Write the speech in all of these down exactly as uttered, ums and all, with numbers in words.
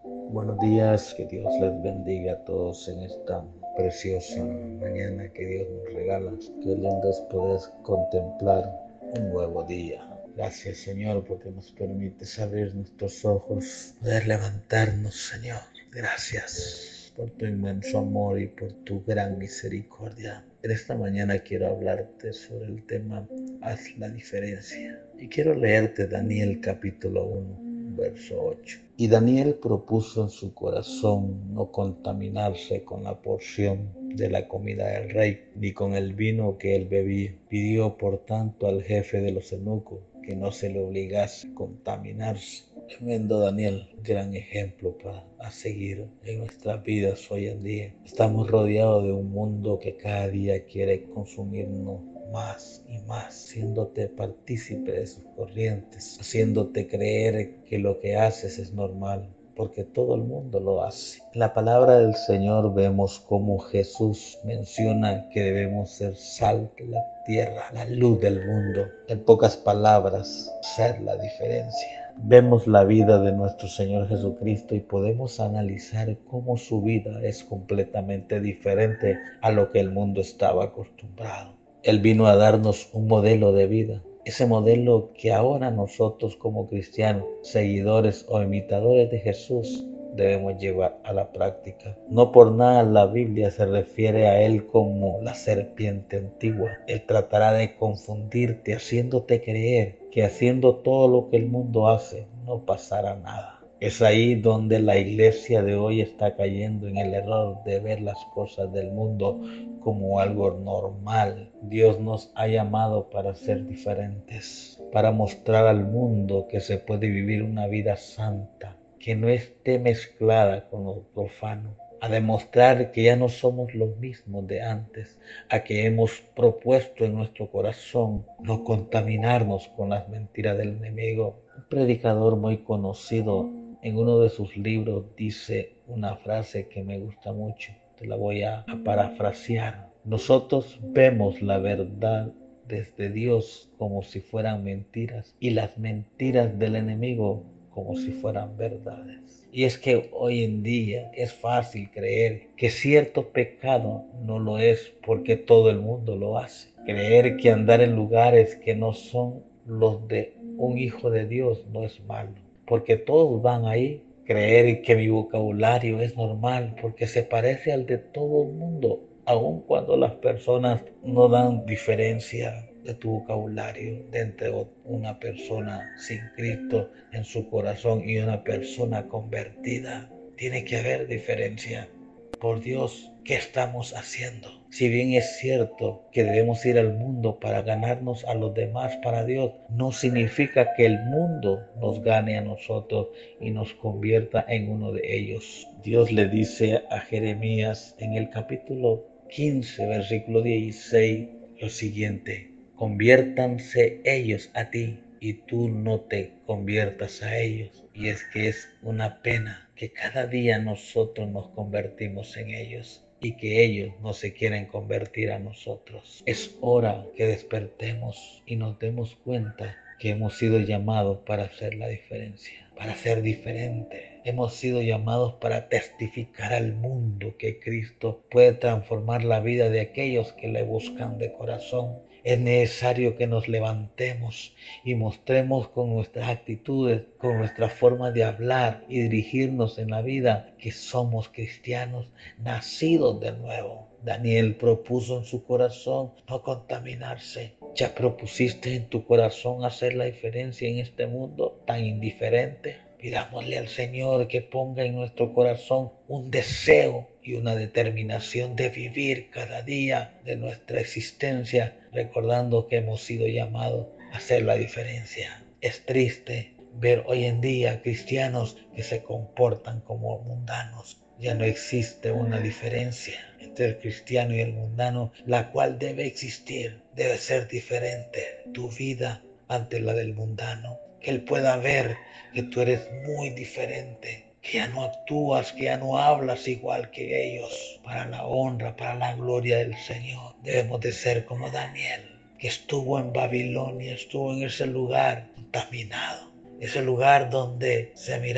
Buenos días, que Dios les bendiga a todos en esta preciosa mañana que Dios nos regala. Qué lindo es poder contemplar un nuevo día. Gracias, Señor, porque nos permites abrir nuestros ojos, poder levantarnos, Señor. Gracias por tu inmenso amor y por tu gran misericordia. En esta mañana quiero hablarte sobre el tema Haz la diferencia. Y quiero leerte Daniel capítulo uno, verso ocho. Y Daniel propuso en su corazón no contaminarse con la porción de la comida del rey, ni con el vino que él bebía. Pidió por tanto al jefe de los eunucos que no se le obligase a contaminarse. Tremendo Daniel, gran ejemplo para a seguir en nuestras vidas hoy en día. Estamos rodeados de un mundo que cada día quiere consumirnos más y más, haciéndote partícipe de sus corrientes, haciéndote creer que lo que haces es normal, porque todo el mundo lo hace. En la palabra del Señor vemos cómo Jesús menciona que debemos ser sal de la tierra, la luz del mundo. En pocas palabras, ser la diferencia. Vemos la vida de nuestro Señor Jesucristo y podemos analizar cómo su vida es completamente diferente a lo que el mundo estaba acostumbrado. Él vino a darnos un modelo de vida, ese modelo que ahora nosotros como cristianos, seguidores o imitadores de Jesús, debemos llevar a la práctica. No por nada la Biblia se refiere a él como la serpiente antigua. Él tratará de confundirte, haciéndote creer que haciendo todo lo que el mundo hace, no pasará nada. Es ahí donde la iglesia de hoy está cayendo en el error de ver las cosas del mundo como algo normal. Dios nos ha llamado para ser diferentes, para mostrar al mundo que se puede vivir una vida santa, que no esté mezclada con lo profano, a demostrar que ya no somos los mismos de antes, a que hemos propuesto en nuestro corazón no contaminarnos con las mentiras del enemigo. Un predicador muy conocido en uno de sus libros dice una frase que me gusta mucho, te la voy a, a parafrasear. Nosotros vemos la verdad desde Dios como si fueran mentiras y las mentiras del enemigo como si fueran verdades. Y es que hoy en día es fácil creer que cierto pecado no lo es porque todo el mundo lo hace. Creer que andar en lugares que no son los de un hijo de Dios no es malo, porque todos van ahí. Creer que mi vocabulario es normal porque se parece al de todo el mundo, aun cuando las personas no dan diferencia de tu vocabulario de entre una persona sin Cristo en su corazón y una persona convertida. Tiene que haber diferencia. Por Dios, ¿qué estamos haciendo? Si bien es cierto que debemos ir al mundo para ganarnos a los demás para Dios, no significa que el mundo nos gane a nosotros y nos convierta en uno de ellos. Dios le dice a Jeremías en el capítulo quince, versículo dieciséis, lo siguiente: conviértanse ellos a ti y tú no te conviertas a ellos. Y es que es una pena que cada día nosotros nos convertimos en ellos y que ellos no se quieren convertir a nosotros. Es hora que despertemos y nos demos cuenta que hemos sido llamados para hacer la diferencia, para ser diferente. Hemos sido llamados para testificar al mundo que Cristo puede transformar la vida de aquellos que le buscan de corazón. Es necesario que nos levantemos y mostremos con nuestras actitudes, con nuestra forma de hablar y dirigirnos en la vida que somos cristianos nacidos de nuevo. Daniel propuso en su corazón no contaminarse. ¿Ya propusiste en tu corazón hacer la diferencia en este mundo tan indiferente? Pidámosle al Señor que ponga en nuestro corazón un deseo y una determinación de vivir cada día de nuestra existencia, recordando que hemos sido llamados a hacer la diferencia. Es triste ver hoy en día cristianos que se comportan como mundanos. Ya no existe una diferencia entre el cristiano y el mundano, la cual debe existir, debe ser diferente tu vida ante la del mundano. Que él pueda ver que tú eres muy diferente, que ya no actúas, que ya no hablas igual que ellos, para la honra, para la gloria del Señor. Debemos de ser como Daniel, que estuvo en Babilonia, estuvo en ese lugar contaminado, ese lugar donde se miraba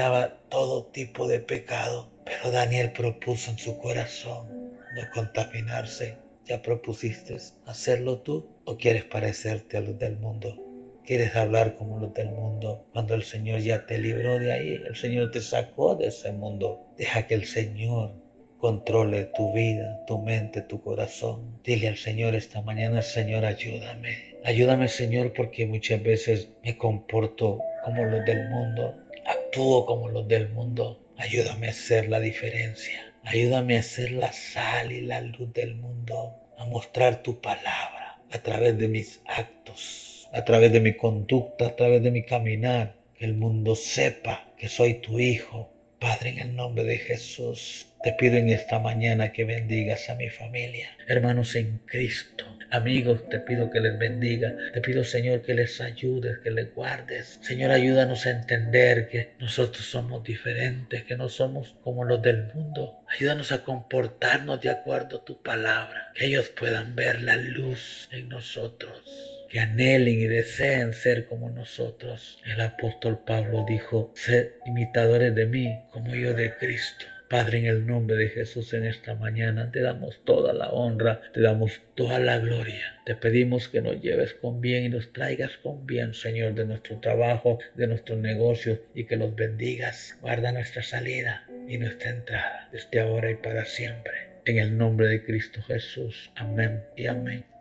todo tipo de pecado. Pero Daniel propuso en su corazón no contaminarse. ¿Ya propusiste hacerlo tú o quieres parecerte a los del mundo? ¿Quieres hablar como los del mundo cuando el Señor ya te libró de ahí? El Señor te sacó de ese mundo. Deja que el Señor controle tu vida, tu mente, tu corazón. Dile al Señor esta mañana: Señor, ayúdame. Ayúdame, Señor, porque muchas veces me comporto como los del mundo. Actúo como los del mundo. Ayúdame a hacer la diferencia. Ayúdame a ser la sal y la luz del mundo. A mostrar tu palabra a través de mis actos, a través de mi conducta, a través de mi caminar. Que el mundo sepa que soy tu hijo. Padre, en el nombre de Jesús, te pido en esta mañana que bendigas a mi familia, hermanos en Cristo, amigos, te pido que les bendiga, te pido, Señor, que les ayudes, que les guardes. Señor, ayúdanos a entender que nosotros somos diferentes, que no somos como los del mundo. Ayúdanos a comportarnos de acuerdo a tu palabra, que ellos puedan ver la luz en nosotros, que anhelen y deseen ser como nosotros. El apóstol Pablo dijo: sed imitadores de mí como yo de Cristo. Padre, en el nombre de Jesús, en esta mañana te damos toda la honra, te damos toda la gloria. Te pedimos que nos lleves con bien y nos traigas con bien, Señor, de nuestro trabajo, de nuestros negocios, y que los bendigas. Guarda nuestra salida y nuestra entrada, desde ahora y para siempre. En el nombre de Cristo Jesús. Amén y amén.